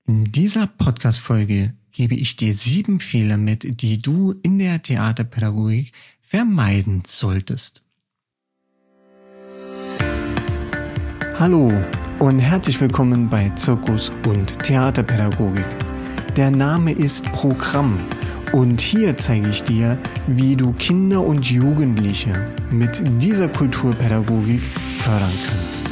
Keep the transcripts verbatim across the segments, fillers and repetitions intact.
In dieser Podcast-Folge gebe ich dir sieben Fehler mit, die du in der Theaterpädagogik vermeiden solltest. Hallo und herzlich willkommen bei Zirkus und Theaterpädagogik. Der Name ist Programm und hier zeige ich dir, wie du Kinder und Jugendliche mit dieser Kulturpädagogik fördern kannst.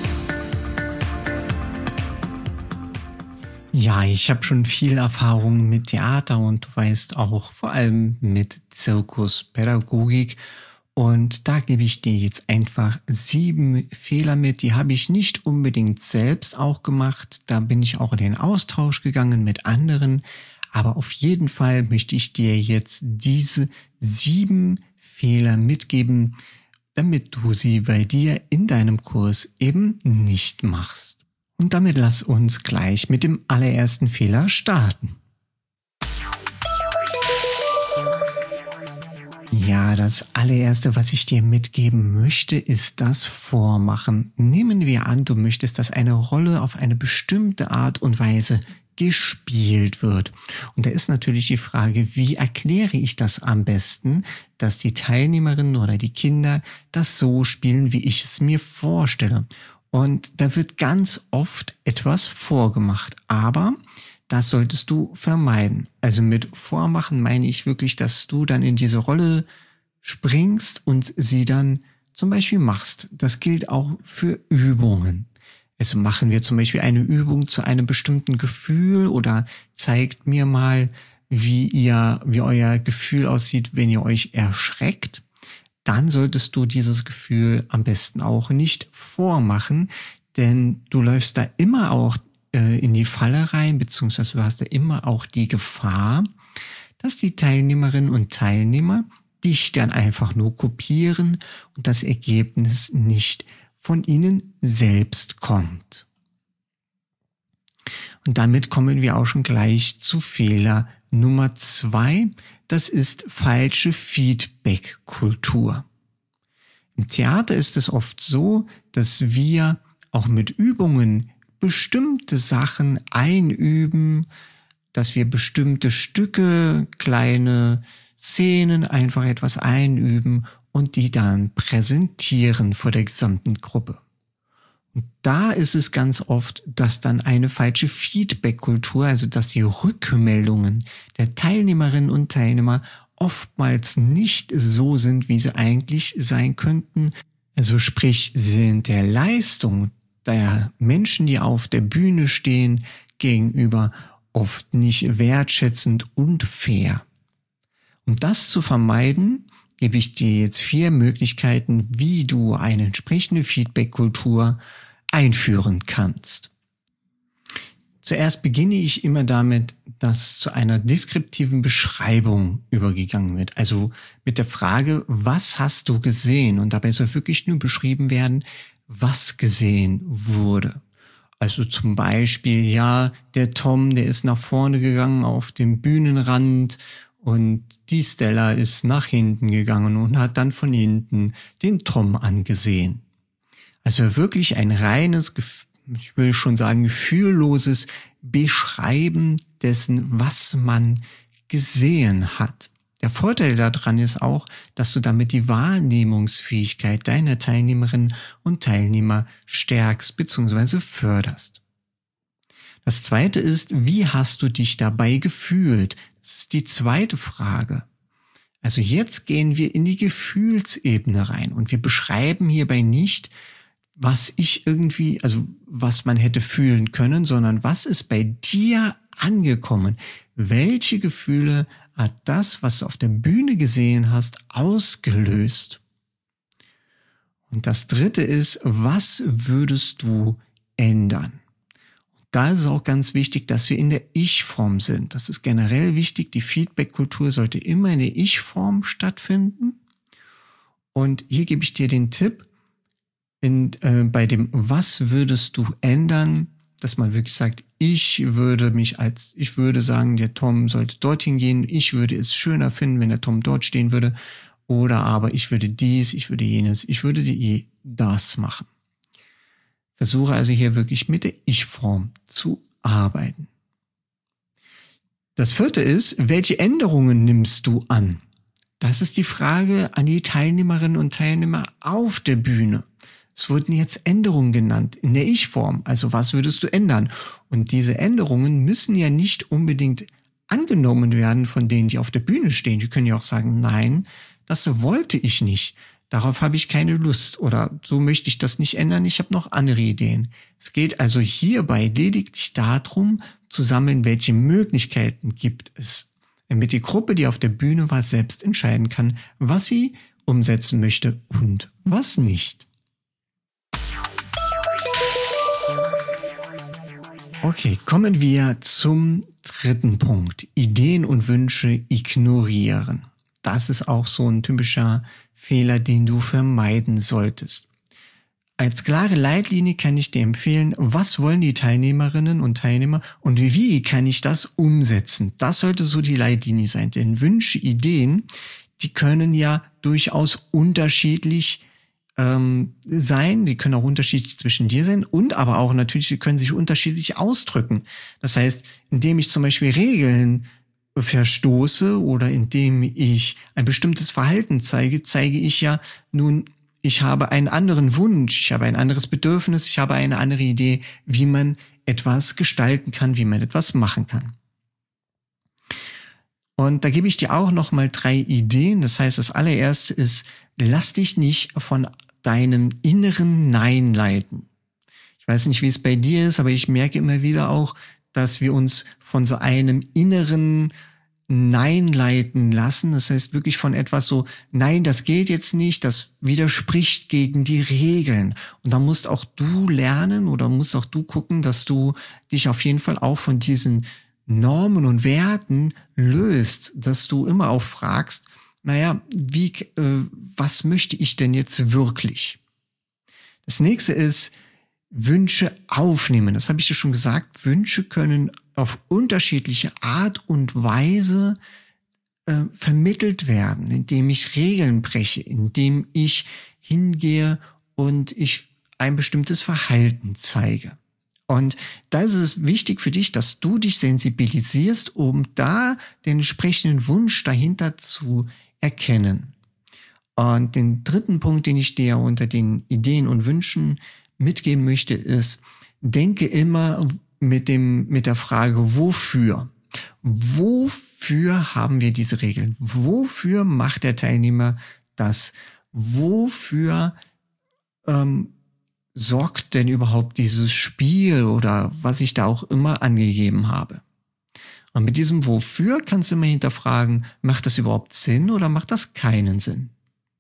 Ja, ich habe schon viel Erfahrung mit Theater und du weißt auch vor allem mit Zirkuspädagogik. Und da gebe ich dir jetzt einfach sieben Fehler mit, die habe ich nicht unbedingt selbst auch gemacht. Da bin ich auch in den Austausch gegangen mit anderen. Aber auf jeden Fall möchte ich dir jetzt diese sieben Fehler mitgeben, damit du sie bei dir in deinem Kurs eben nicht machst. Und damit lass uns gleich mit dem allerersten Fehler starten. Ja, das allererste, was ich dir mitgeben möchte, ist das Vormachen. Nehmen wir an, du möchtest, dass eine Rolle auf eine bestimmte Art und Weise gespielt wird. Und da ist natürlich die Frage, wie erkläre ich das am besten, dass die Teilnehmerinnen oder die Kinder das so spielen, wie ich es mir vorstelle. Und da wird ganz oft etwas vorgemacht, aber das solltest du vermeiden. Also mit Vormachen meine ich wirklich, dass du dann in diese Rolle springst und sie dann zum Beispiel machst. Das gilt auch für Übungen. Also machen wir zum Beispiel eine Übung zu einem bestimmten Gefühl oder zeigt mir mal, wie ihr, wie euer Gefühl aussieht, wenn ihr euch erschreckt. Dann solltest du dieses Gefühl am besten auch nicht vormachen, denn du läufst da immer auch äh, in die Falle rein, beziehungsweise du hast da immer auch die Gefahr, dass die Teilnehmerinnen und Teilnehmer dich dann einfach nur kopieren und das Ergebnis nicht von ihnen selbst kommt. Und damit kommen wir auch schon gleich zu Fehler Nummer zwei, das ist falsche Feedback-Kultur. Im Theater ist es oft so, dass wir auch mit Übungen bestimmte Sachen einüben, dass wir bestimmte Stücke, kleine Szenen einfach etwas einüben und die dann präsentieren vor der gesamten Gruppe. Und da ist es ganz oft, dass dann eine falsche Feedback-Kultur, also dass die Rückmeldungen der Teilnehmerinnen und Teilnehmer oftmals nicht so sind, wie sie eigentlich sein könnten. Also sprich, sind der Leistung der Menschen, die auf der Bühne stehen, gegenüber oft nicht wertschätzend und fair. Um das zu vermeiden, gebe ich dir jetzt vier Möglichkeiten, wie du eine entsprechende Feedback-Kultur einführen kannst. Zuerst beginne ich immer damit, dass zu einer deskriptiven Beschreibung übergegangen wird. Also mit der Frage, was hast du gesehen? Und dabei soll wirklich nur beschrieben werden, was gesehen wurde. Also zum Beispiel, ja, der Tom, der ist nach vorne gegangen auf dem Bühnenrand und die Stella ist nach hinten gegangen und hat dann von hinten den Tom angesehen. Also wirklich ein reines, ich will schon sagen, gefühlloses Beschreiben dessen, was man gesehen hat. Der Vorteil daran ist auch, dass du damit die Wahrnehmungsfähigkeit deiner Teilnehmerinnen und Teilnehmer stärkst bzw. förderst. Das zweite ist, wie hast du dich dabei gefühlt? Das ist die zweite Frage. Also jetzt gehen wir in die Gefühlsebene rein und wir beschreiben hierbei nicht, was ich irgendwie, also was man hätte fühlen können, sondern was ist bei dir angekommen? Welche Gefühle hat das, was du auf der Bühne gesehen hast, ausgelöst? Und das dritte ist, was würdest du ändern? Da ist es auch ganz wichtig, dass wir in der Ich-Form sind. Das ist generell wichtig. Die Feedback-Kultur sollte immer in der Ich-Form stattfinden. Und hier gebe ich dir den Tipp, in, äh, bei dem Was würdest du ändern, dass man wirklich sagt, ich würde mich als, ich würde sagen, der Tom sollte dorthin gehen, ich würde es schöner finden, wenn der Tom dort stehen würde, oder aber ich würde dies, ich würde jenes, ich würde die, das machen. Versuche also hier wirklich mit der Ich-Form zu arbeiten. Das vierte ist, welche Änderungen nimmst du an? Das ist die Frage an die Teilnehmerinnen und Teilnehmer auf der Bühne. Es wurden jetzt Änderungen genannt in der Ich-Form. Also was würdest du ändern? Und diese Änderungen müssen ja nicht unbedingt angenommen werden von denen, die auf der Bühne stehen. Die können ja auch sagen, nein, das wollte ich nicht. Darauf habe ich keine Lust oder so möchte ich das nicht ändern. Ich habe noch andere Ideen. Es geht also hierbei lediglich darum, zu sammeln, welche Möglichkeiten gibt es, damit die Gruppe, die auf der Bühne war, selbst entscheiden kann, was sie umsetzen möchte und was nicht. Okay, kommen wir zum dritten Punkt. Ideen und Wünsche ignorieren. Das ist auch so ein typischer Fehler, den du vermeiden solltest. Als klare Leitlinie kann ich dir empfehlen, was wollen die Teilnehmerinnen und Teilnehmer und wie kann ich das umsetzen? Das sollte so die Leitlinie sein, denn Wünsche, Ideen, die können ja durchaus unterschiedlich ähm, sein, die können auch unterschiedlich zwischen dir sein und aber auch natürlich, sie können sich unterschiedlich ausdrücken. Das heißt, indem ich zum Beispiel Regeln verstoße oder indem ich ein bestimmtes Verhalten zeige, zeige ich ja nun, ich habe einen anderen Wunsch, ich habe ein anderes Bedürfnis, ich habe eine andere Idee, wie man etwas gestalten kann, wie man etwas machen kann. Und da gebe ich dir auch noch mal drei Ideen. Das heißt, das allererste ist, lass dich nicht von deinem inneren Nein leiten. Ich weiß nicht, wie es bei dir ist, aber ich merke immer wieder auch, dass wir uns von so einem inneren Nein leiten lassen. Das heißt wirklich von etwas so, nein, das geht jetzt nicht, das widerspricht gegen die Regeln. Und da musst auch du lernen oder musst auch du gucken, dass du dich auf jeden Fall auch von diesen Normen und Werten löst, dass du immer auch fragst, naja, wie, äh, was möchte ich denn jetzt wirklich? Das nächste ist, Wünsche aufnehmen. Das habe ich dir schon gesagt. Wünsche können auf unterschiedliche Art und Weise äh, vermittelt werden, indem ich Regeln breche, indem ich hingehe und ich ein bestimmtes Verhalten zeige. Und da ist es wichtig für dich, dass du dich sensibilisierst, um da den entsprechenden Wunsch dahinter zu erkennen. Und den dritten Punkt, den ich dir unter den Ideen und Wünschen mitgeben möchte, ist, denke immer mit dem, mit der Frage, wofür? Wofür haben wir diese Regeln? Wofür macht der Teilnehmer das? Wofür ähm, sorgt denn überhaupt dieses Spiel oder was ich da auch immer angegeben habe? Und mit diesem Wofür kannst du immer hinterfragen, macht das überhaupt Sinn oder macht das keinen Sinn?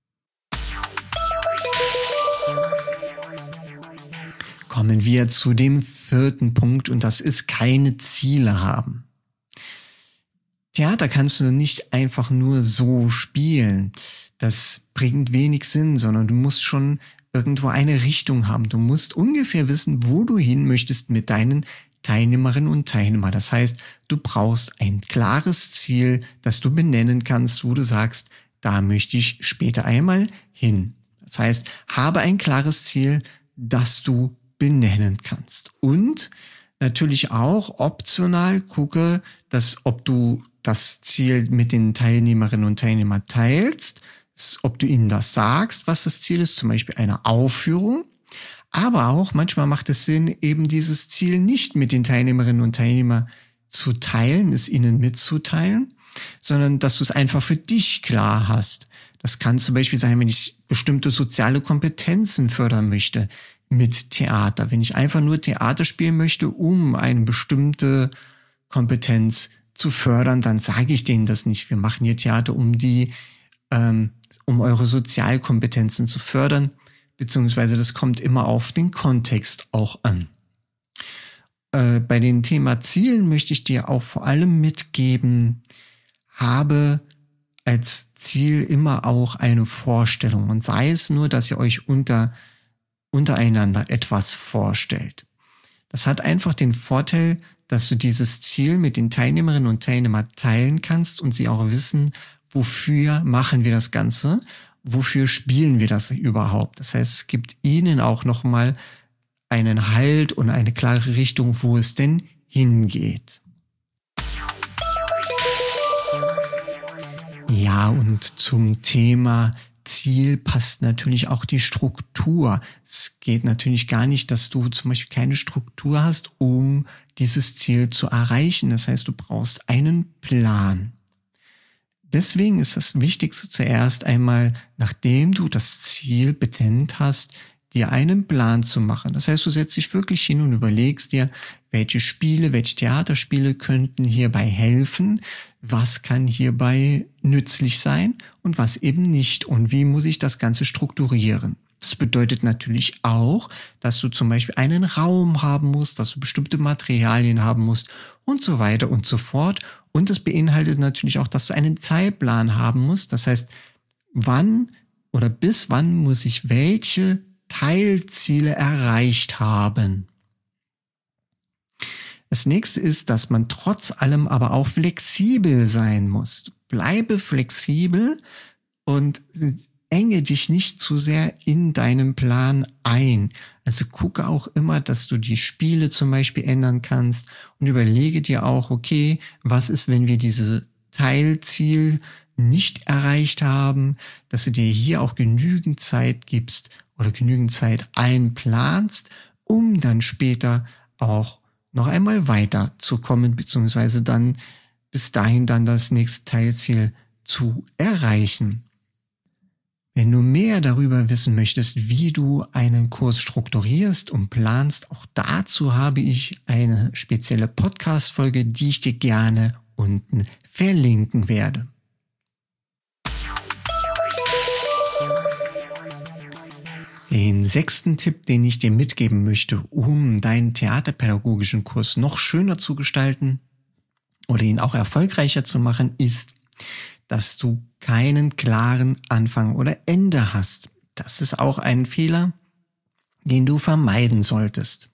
Kommen wir zu dem vierten Punkt und das ist keine Ziele haben. Theater kannst du nicht einfach nur so spielen. Das bringt wenig Sinn, sondern du musst schon irgendwo eine Richtung haben. Du musst ungefähr wissen, wo du hin möchtest mit deinen Teilnehmerinnen und Teilnehmern. Das heißt, du brauchst ein klares Ziel, das du benennen kannst, wo du sagst, da möchte ich später einmal hin. Das heißt, habe ein klares Ziel, das du benennen kannst. Und natürlich auch optional gucke, dass ob du das Ziel mit den Teilnehmerinnen und Teilnehmern teilst, ob du ihnen das sagst, was das Ziel ist, zum Beispiel eine Aufführung. Aber auch manchmal macht es Sinn, eben dieses Ziel nicht mit den Teilnehmerinnen und Teilnehmern zu teilen, es ihnen mitzuteilen, sondern dass du es einfach für dich klar hast. Das kann zum Beispiel sein, wenn ich bestimmte soziale Kompetenzen fördern möchte mit Theater. Wenn ich einfach nur Theater spielen möchte, um eine bestimmte Kompetenz zu fördern, dann sage ich denen das nicht. Wir machen hier Theater, um die, ähm, um eure Sozialkompetenzen zu fördern, beziehungsweise das kommt immer auf den Kontext auch an. Äh, bei dem Thema Zielen möchte ich dir auch vor allem mitgeben, habe als Ziel immer auch eine Vorstellung und sei es nur, dass ihr euch unter untereinander etwas vorstellt. Das hat einfach den Vorteil, dass du dieses Ziel mit den Teilnehmerinnen und Teilnehmern teilen kannst und sie auch wissen, wofür machen wir das Ganze, wofür spielen wir das überhaupt. Das heißt, es gibt ihnen auch nochmal einen Halt und eine klare Richtung, wo es denn hingeht. Ja, und zum Thema Ziel passt natürlich auch die Struktur. Es geht natürlich gar nicht, dass du zum Beispiel keine Struktur hast, um dieses Ziel zu erreichen. Das heißt, du brauchst einen Plan. Deswegen ist das Wichtigste zuerst einmal, nachdem du das Ziel benannt hast, dir einen Plan zu machen. Das heißt, du setzt dich wirklich hin und überlegst dir, welche Spiele, welche Theaterspiele könnten hierbei helfen, was kann hierbei nützlich sein und was eben nicht und wie muss ich das Ganze strukturieren. Das bedeutet natürlich auch, dass du zum Beispiel einen Raum haben musst, dass du bestimmte Materialien haben musst und so weiter und so fort. Und das beinhaltet natürlich auch, dass du einen Zeitplan haben musst. Das heißt, wann oder bis wann muss ich welche Teilziele erreicht haben. Das nächste ist, dass man trotz allem aber auch flexibel sein muss. Bleibe flexibel und enge dich nicht zu sehr in deinem Plan ein. Also gucke auch immer, dass du die Spiele zum Beispiel ändern kannst und überlege dir auch, okay, was ist, wenn wir dieses Teilziel nicht erreicht haben, dass du dir hier auch genügend Zeit gibst oder genügend Zeit einplanst, um dann später auch noch einmal weiterzukommen, beziehungsweise dann bis dahin dann das nächste Teilziel zu erreichen. Wenn du mehr darüber wissen möchtest, wie du einen Kurs strukturierst und planst, auch dazu habe ich eine spezielle Podcast-Folge, die ich dir gerne unten verlinken werde. Den sechsten Tipp, den ich dir mitgeben möchte, um deinen theaterpädagogischen Kurs noch schöner zu gestalten oder ihn auch erfolgreicher zu machen, ist, dass du keinen klaren Anfang oder Ende hast. Das ist auch ein Fehler, den du vermeiden solltest.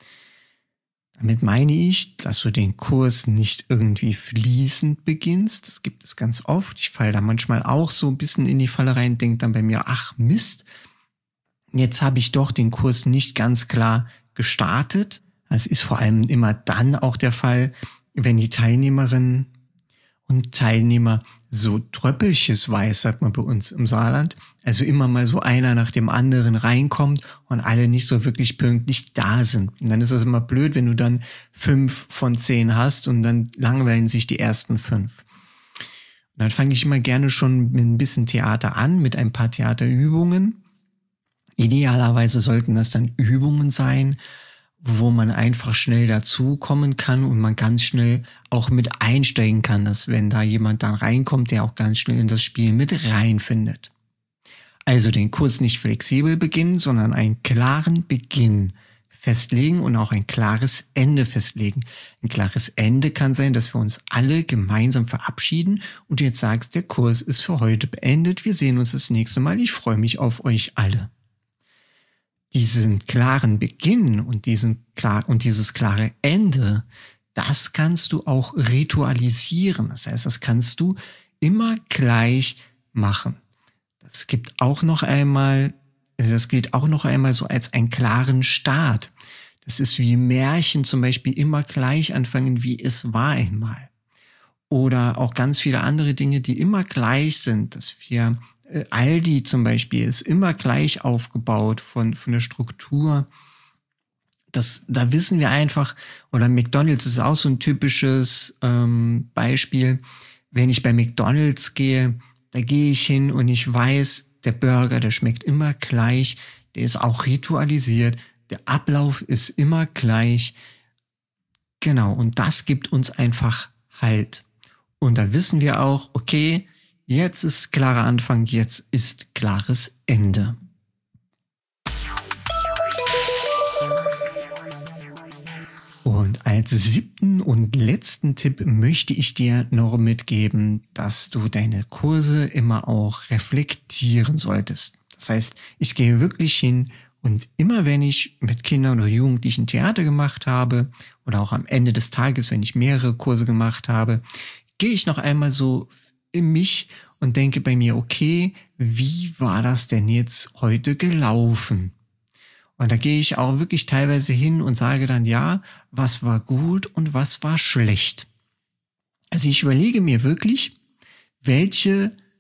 Damit meine ich, dass du den Kurs nicht irgendwie fließend beginnst. Das gibt es ganz oft. Ich falle da manchmal auch so ein bisschen in die Falle rein, denke dann bei mir, ach Mist, jetzt habe ich doch den Kurs nicht ganz klar gestartet. Das ist vor allem immer dann auch der Fall, wenn die Teilnehmerinnen und Teilnehmer so tröpfelchesweise, sagt man bei uns im Saarland, also immer mal so einer nach dem anderen reinkommt und alle nicht so wirklich pünktlich da sind. Und dann ist das immer blöd, wenn du dann fünf von zehn hast und dann langweilen sich die ersten fünf. Und dann fange ich immer gerne schon mit ein bisschen Theater an, mit ein paar Theaterübungen. Idealerweise sollten das dann Übungen sein, wo man einfach schnell dazukommen kann und man ganz schnell auch mit einsteigen kann, dass wenn da jemand dann reinkommt, der auch ganz schnell in das Spiel mit reinfindet. Also den Kurs nicht flexibel beginnen, sondern einen klaren Beginn festlegen und auch ein klares Ende festlegen. Ein klares Ende kann sein, dass wir uns alle gemeinsam verabschieden und du jetzt sagst, der Kurs ist für heute beendet, wir sehen uns das nächste Mal, ich freue mich auf euch alle. Diesen klaren Beginn und diesen klar und dieses klare Ende, das kannst du auch ritualisieren. Das heißt, das kannst du immer gleich machen. Das gibt auch noch einmal, das gilt auch noch einmal so als einen klaren Start. Das ist wie Märchen zum Beispiel immer gleich anfangen, wie es war einmal. Oder auch ganz viele andere Dinge, die immer gleich sind, dass wir Aldi zum Beispiel ist immer gleich aufgebaut von, von der Struktur. Das, da wissen wir einfach, oder McDonald's ist auch so ein typisches ähm, Beispiel. Wenn ich bei McDonald's gehe, da gehe ich hin und ich weiß, der Burger, der schmeckt immer gleich, der ist auch ritualisiert, der Ablauf ist immer gleich. Genau, und das gibt uns einfach Halt. Und da wissen wir auch, okay, jetzt ist klarer Anfang, jetzt ist klares Ende. Und als siebten und letzten Tipp möchte ich dir noch mitgeben, dass du deine Kurse immer auch reflektieren solltest. Das heißt, ich gehe wirklich hin und immer wenn ich mit Kindern oder Jugendlichen Theater gemacht habe oder auch am Ende des Tages, wenn ich mehrere Kurse gemacht habe, gehe ich noch einmal so in mich und denke bei mir, okay, wie war das denn jetzt heute gelaufen? Und da gehe ich auch wirklich teilweise hin und sage dann, ja, was war gut und was war schlecht. Also ich überlege mir wirklich, welche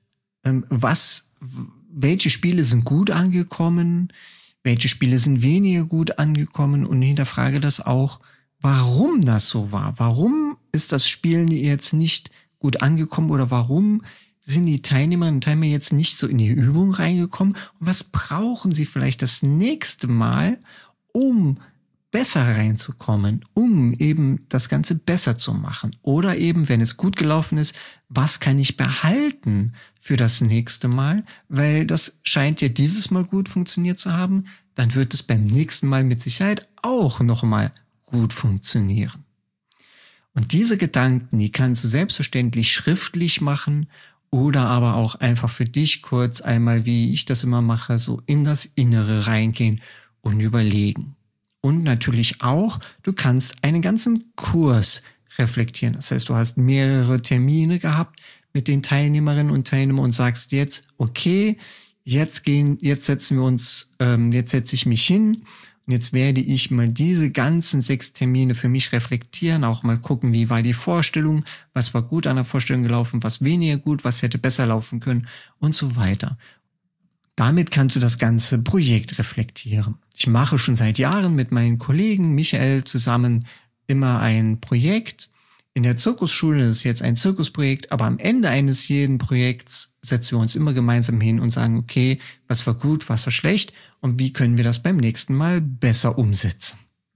ähm, was, welche Spiele sind gut angekommen, welche Spiele sind weniger gut angekommen und hinterfrage das auch, warum das so war. Warum ist das Spiel jetzt nicht gut angekommen oder warum sind die Teilnehmerinnen und Teilnehmer jetzt nicht so in die Übung reingekommen? Und was brauchen sie vielleicht das nächste Mal, um besser reinzukommen, um eben das Ganze besser zu machen? Oder eben, wenn es gut gelaufen ist, was kann ich behalten für das nächste Mal? Weil das scheint ja dieses Mal gut funktioniert zu haben, dann wird es beim nächsten Mal mit Sicherheit auch nochmal gut funktionieren. Und diese Gedanken, die kannst du selbstverständlich schriftlich machen oder aber auch einfach für dich kurz einmal, wie ich das immer mache, so in das Innere reingehen und überlegen. Und natürlich auch, du kannst einen ganzen Kurs reflektieren. Das heißt, du hast mehrere Termine gehabt mit den Teilnehmerinnen und Teilnehmern und sagst jetzt, okay, jetzt gehen, jetzt setzen wir uns, ähm, jetzt setze ich mich hin und jetzt werde ich mal diese ganzen sechs Termine für mich reflektieren, auch mal gucken, wie war die Vorstellung, was war gut an der Vorstellung gelaufen, was weniger gut, was hätte besser laufen können und so weiter. Damit kannst du das ganze Projekt reflektieren. Ich mache schon seit Jahren mit meinen Kollegen Michael zusammen immer ein Projekt. In der Zirkusschule, das ist jetzt ein Zirkusprojekt, aber am Ende eines jeden Projekts setzen wir uns immer gemeinsam hin und sagen, okay, was war gut, was war schlecht und wie können wir das beim nächsten Mal besser umsetzen.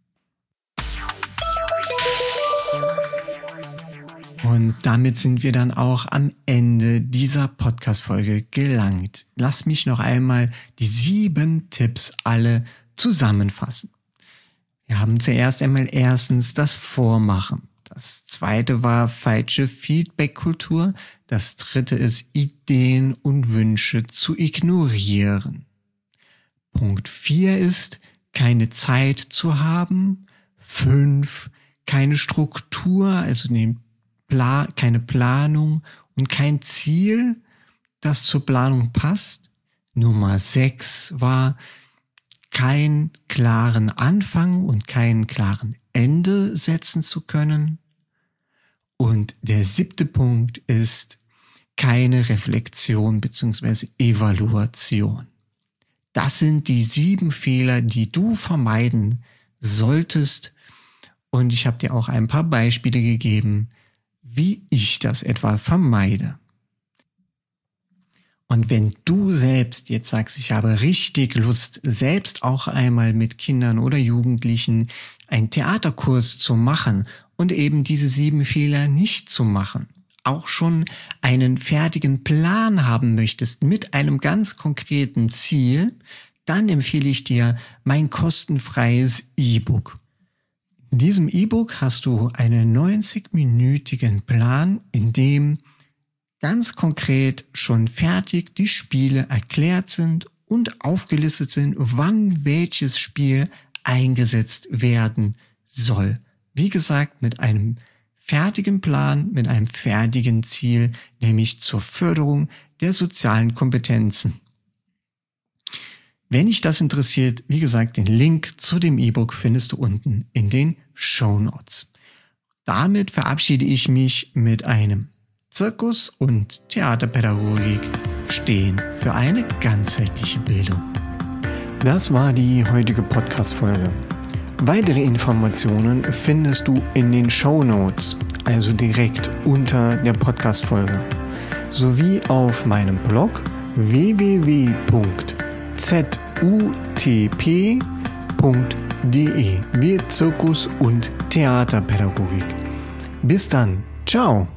Und damit sind wir dann auch am Ende dieser Podcast-Folge gelangt. Lass mich noch einmal die sieben Tipps alle zusammenfassen. Wir haben zuerst einmal erstens das Vormachen. Das zweite war falsche Feedback-Kultur. Das dritte ist Ideen und Wünsche zu ignorieren. Punkt vier ist keine Zeit zu haben. Fünf, keine Struktur, also den Pla- keine Planung und kein Ziel, das zur Planung passt. Nummer sechs war keinen klaren Anfang und keinen klaren Ende setzen zu können. Und der siebte Punkt ist keine Reflexion bzw. Evaluation. Das sind die sieben Fehler, die du vermeiden solltest. Und ich habe dir auch ein paar Beispiele gegeben, wie ich das etwa vermeide. Und wenn du selbst jetzt sagst, ich habe richtig Lust, selbst auch einmal mit Kindern oder Jugendlichen einen Theaterkurs zu machen und eben diese sieben Fehler nicht zu machen, auch schon einen fertigen Plan haben möchtest mit einem ganz konkreten Ziel, dann empfehle ich dir mein kostenfreies E-Book. In diesem E-Book hast du einen neunzig-minütigen Plan, in dem ganz konkret schon fertig die Spiele erklärt sind und aufgelistet sind, wann welches Spiel eingesetzt werden soll. Wie gesagt, mit einem fertigen Plan, mit einem fertigen Ziel, nämlich zur Förderung der sozialen Kompetenzen. Wenn dich das interessiert, wie gesagt, den Link zu dem E-Book findest du unten in den Shownotes. Damit verabschiede ich mich mit einem Zirkus und Theaterpädagogik stehen für eine ganzheitliche Bildung. Das war die heutige Podcast-Folge. Weitere Informationen findest du in den Shownotes, also direkt unter der Podcast-Folge, sowie auf meinem Blog w w w punkt z u t p punkt d e wie Zirkus und Theaterpädagogik. Bis dann, ciao!